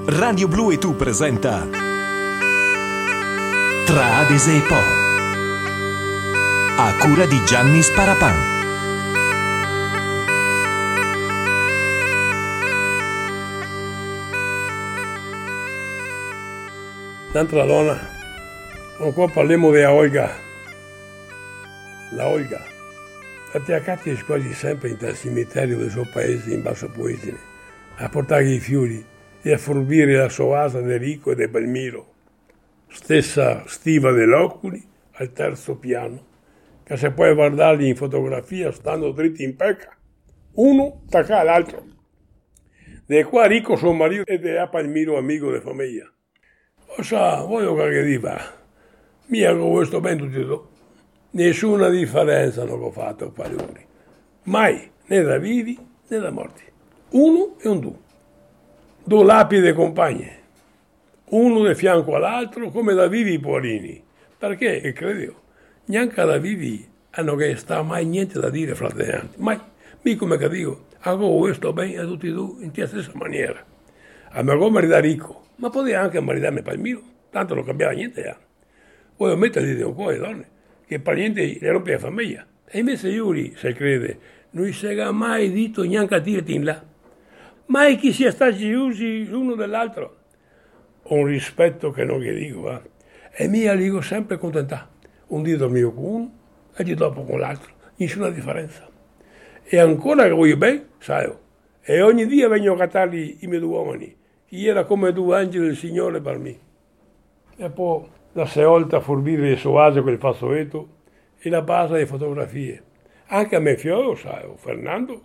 Radio Blu e tu presenta Tra Adese e Po, a cura di Gianni Sparapan. Un'altra donna, qua parliamo della Olga. La Olga, attaccata quasi sempre nel cimitero del suo paese in Basso Poesine, a portare i fiori e a forbire la sua asa di Rico e di Palmiro. Stessa stiva dell'Oculi al terzo piano, che se puoi guardarli in fotografia stando dritti in pecca, uno attacca all'altro. De qua Rico suo marito e de a Palmiro amico di famiglia. O sa, voglio che dica, mia con questo ben tutti e due. Nessuna differenza non ho fatto per lui. Mai, né da vivi né da morti. Uno e un due. Due lapidi compagne. Uno di fianco all'altro come da vivi i porini. Perché, e credo, neanche da vivi hanno che sta mai niente da dire fra te anni. Mai. Mi come che dico, hago questo bene a tutti e due in tia stessa maniera. A me come da Rico, ma poteva anche maridarmi Palmiro, tanto non cambiava niente ya. Voglio mettergli di un po' le donne, che per niente le rompe la famiglia. E invece Yuri, se crede, non si è mai detto neanche a dirti in là. Mai chi sia stato gelosi l'uno dell'altro. Ho un rispetto che non gli dico, va. E mia dico sempre contenta. Un dì dormivo con uno e di dopo con l'altro. Nessuna differenza. E ancora che voglio bene, sai. E ogni dia vengo a cattargli i miei due uomini. Chi era come due angeli del Signore per me. E poi la seolta a forbire il suo aso con il fazzoletto e la base delle fotografie. Anche a me figlio, sai, Fernando,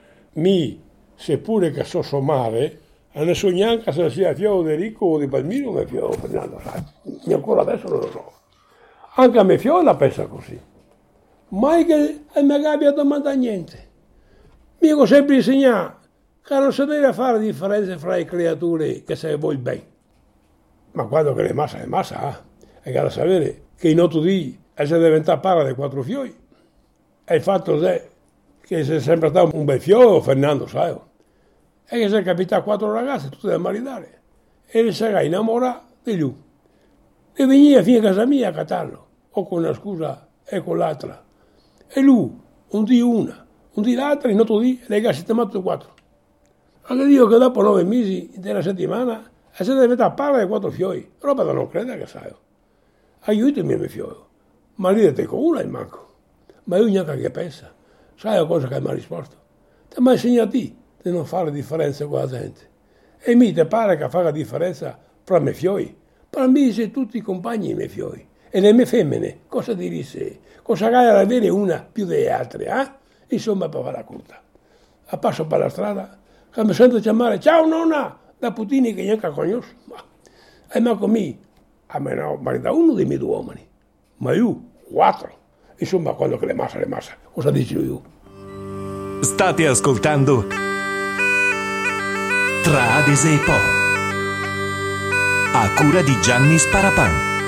seppure che so sommare, a nessuno neanche se sia figlio di Rico o di Palmiro, mio figlio Fernando, sai. Io ancora adesso non lo so. Anche a me figlio la pensa così. Mai che mi abbia domandato niente. Mi ho sempre insegnato che non si deve fare differenze fra le creature che se vuoi bene. Ma quando che è massa, è da sapere che in 8 dì si diventa padre di 4 fioi. E il fatto è che si è sempre stato un bel figlio, Fernando, sai, e che si è capitato 4 ragazze, tutte da maritare, e le sarà innamorato di lui. E veniva fino a casa mia a cattarlo, o con una scusa e con l'altra. E lui, un dì una, un dì l'altra, in 8 dì, le ha sistemato 4. Allora dico che dopo 9 mesi della settimana si è diventato padre di 4 fioi, roba da non credere che sai. Aiutami mio figlio, ma ridete con una il manco. Ma io neanche che pensa. Sai la cosa che mi ha risposto? Ti ho mai insegnato di non fare differenze con la gente. E mi te pare che fa la differenza fra me fioi? Per me siete tutti i compagni i miei fioi. E le mie femmine, cosa dirisse? Cosa hai ad avere una più delle altre, eh? Insomma, per fare la curta. A passo per la strada, che mi sento chiamare, ciao nonna, da Putini che neanche conosco. E ma come? A me no, ma da uno dei miei 2 uomini. Ma io, 4. Insomma, quando che le massa, cosa dici io? State ascoltando Tra Adese e Po, a cura di Gianni Sparapan.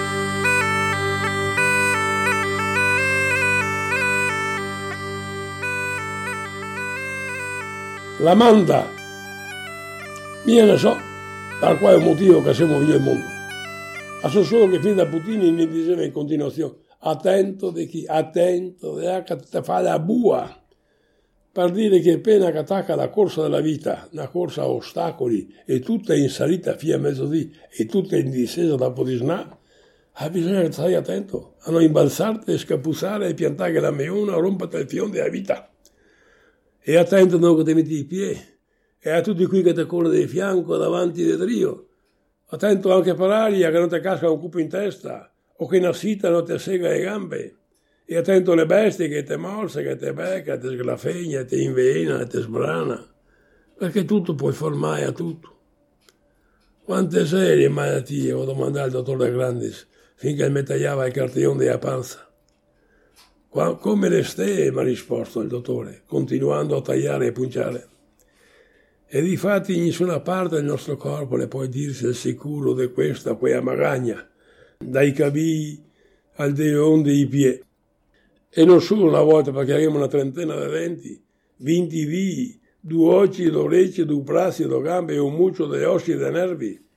La manda, io ne so per quale motivo che siamo venuti al mondo. Ma so solo che fin da Putini mi diceva in continuazione, attento di chi? Attento, che ti fa la bua. Per dire che appena che attacca la corsa della vita, una corsa a ostacoli, e tutta in salita fino a mezzodì, e tutta in discesa dopo di snà, bisogna stare attento a non imbalzarti, scapuzzare e piantare la meona o rompere il fion della vita. E attento non che ti metti i piedi, e a tutti qui che ti corrono di fianco davanti del trio. Attento anche per aria che non ti casca un cupo in testa, o che una sita non ti sega le gambe. E attento alle bestie che ti morse, che ti becca, ti sglafegna, ti invelena, ti sbrana. Perché tutto puoi far mai a tutto. Quante serie malattie ho domandato al dottor De Grandis finché mi tagliava il cartellone della panza. Come le stelle, mi ha risposto il dottore, continuando a tagliare e punciare. E difatti in nessuna parte del nostro corpo ne puoi dirsi al sicuro di questa o quella magagna, dai cavigli al deon dei piedi. E non solo una volta, perché abbiamo una trentina di denti, 20 vii, 2 occhi, 2 orecchie, 2 braccia, 2 gambe e un mucchio di ossi e di nervi.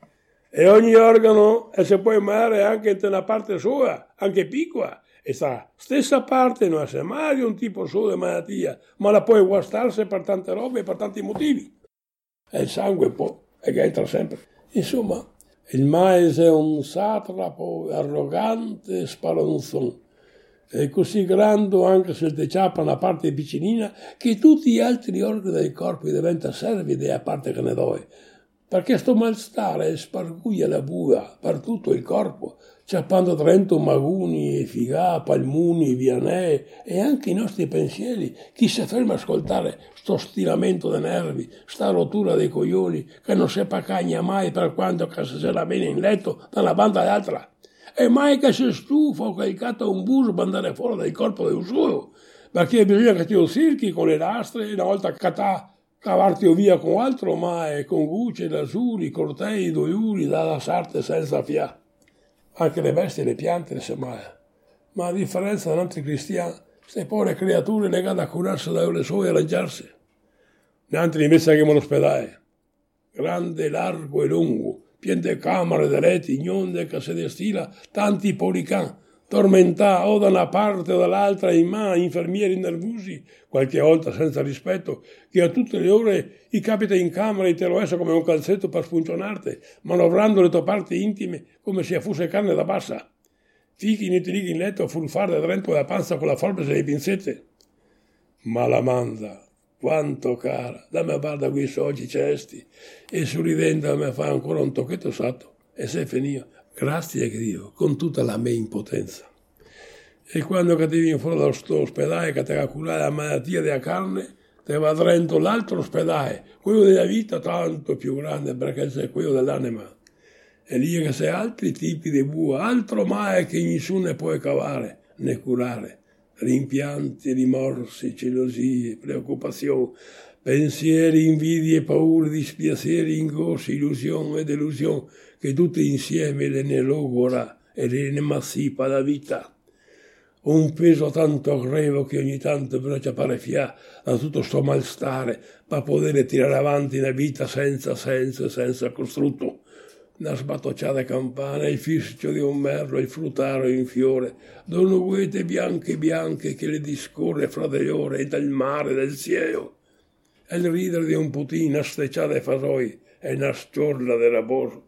E ogni organo si può amare anche in una parte sua, anche piccola, e sta stessa parte non è mai un tipo solo di malattia, ma la puoi guastarsi per tante robe e per tanti motivi. E il sangue poi, e che entra sempre. Insomma, il mais è un satrapo arrogante e spalanzone. È così grande anche se ti ciappa una parte piccinina che tutti gli altri organi del corpo diventano servidi a parte che ne doi. Perché sto malstare sparguglia la bua per tutto il corpo, ciappando dentro maguni, figà, palmuni, vianè e anche i nostri pensieri. Chi si ferma a ascoltare sto stiramento dei nervi, sta rottura dei coglioni, che non si pacagna mai per quanto che se la viene in letto da una banda all'altra. E mai che si stufa o che il gatto un buso per andare fuori dal corpo del suo, perché bisogna che ti lo circhi con le lastre e una volta che t'ha cavarti via con altro mai, con guce, lasuri, cortei, doiuri, da lasciarti senza fià. Anche le bestie e le piante le semmai. Ma a differenza degli altri cristiani, queste povere creature legate a curarsi da le sue e arrangiarsi. Gli altri invece che l'ospedale, grande, largo e lungo, pieno di camere, di letti, ignonde che si destila tanti polican, tormentà o da una parte o dall'altra in mano infermieri nervosi, qualche volta senza rispetto, che a tutte le ore gli capita in camera e te lo essa come un calzetto per spuncionarti, manovrando le tue parti intime come se fosse carne da bassa. Fichi ne ti righi in letto a fulfare dentro la panza con la forbice e le pinzette. Malamanda, quanto cara, dammi a guarda quei soci cesti, e sorridendo mi fa ancora un tocchetto sotto, e sei finito. Grazie a Dio, con tutta la mia impotenza. E quando che ti vieni fuori dallo ospedale che ti ha curato la malattia della carne, ti va dentro l'altro ospedale, quello della vita tanto più grande perché c'è quello dell'anima. E lì che sei altri tipi di bua, altro mai che nessuno ne può cavare né curare. Rimpianti, rimorsi, gelosie, preoccupazioni, pensieri, invidie, paure, dispiaceri, ingossi, illusioni e delusioni, che tutte insieme ne logora e ne massipa la vita. Un peso tanto greve che ogni tanto però ci pare fia da tutto sto malstare per poter tirare avanti una vita senza senso e senza costrutto. Una sbattocciata campana, il fischio di un merlo, il frutaro in fiore, donnuguete bianche bianche che le discorre fra delle ore e dal mare del cielo. E il ridere di un putin, una stecciata di fasoi e una sciorla di raboso.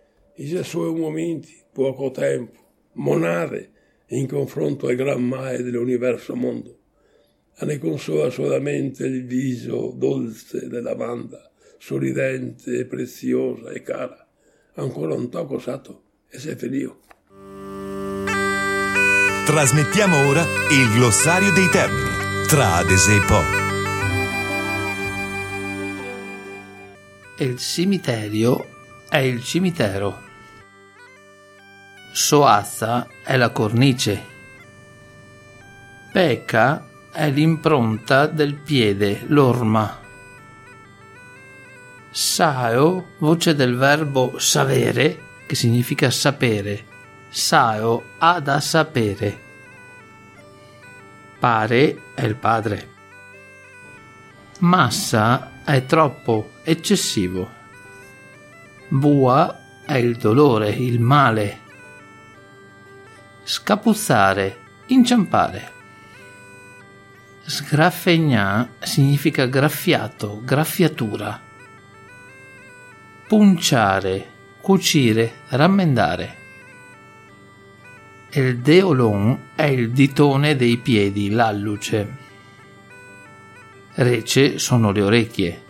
I suoi momenti, poco tempo, monade, in confronto al gran mare dell'universo mondo. E ne consola solamente il viso dolce della lavanda, sorridente e preziosa e cara. Ancora un tocco sato e sei finito. Trasmettiamo ora il glossario dei termini tra Adese e Po. Il cimitero è il cimitero. Soazza è la cornice. Peca è l'impronta del piede, l'orma. Sao, voce del verbo savere, che significa sapere. Sao ha da sapere. Pare è il padre. Massa è troppo, eccessivo. Bua è il dolore, il male. Scapuzzare, inciampare. Sgraffegnà significa graffiato, graffiatura. Punciare, cucire, rammendare. Il deolon è il ditone dei piedi, l'alluce. Rece sono le orecchie.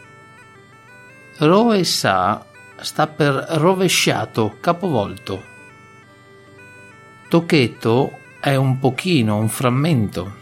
Roessa sta per rovesciato, capovolto. Tocchetto è un pochino, un frammento.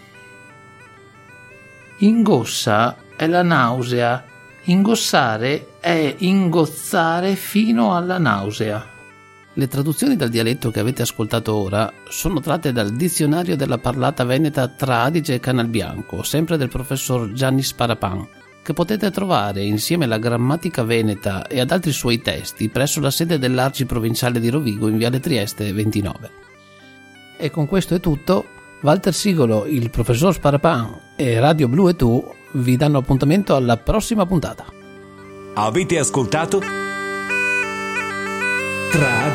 Ingossa è la nausea. Ingossare è ingozzare fino alla nausea. Le traduzioni dal dialetto che avete ascoltato ora sono tratte dal dizionario della parlata veneta tra Adige e Canalbianco, sempre del professor Giannis Parapan, che potete trovare insieme alla grammatica veneta e ad altri suoi testi presso la sede dell'Arci Provinciale di Rovigo in Viale Trieste 29. E con questo è tutto. Walter Sigolo, il professor Sparapan e Radio Blu e tu vi danno appuntamento alla prossima puntata. Avete ascoltato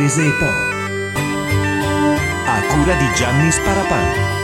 Desé Po. A cura di Gianni Sparapano.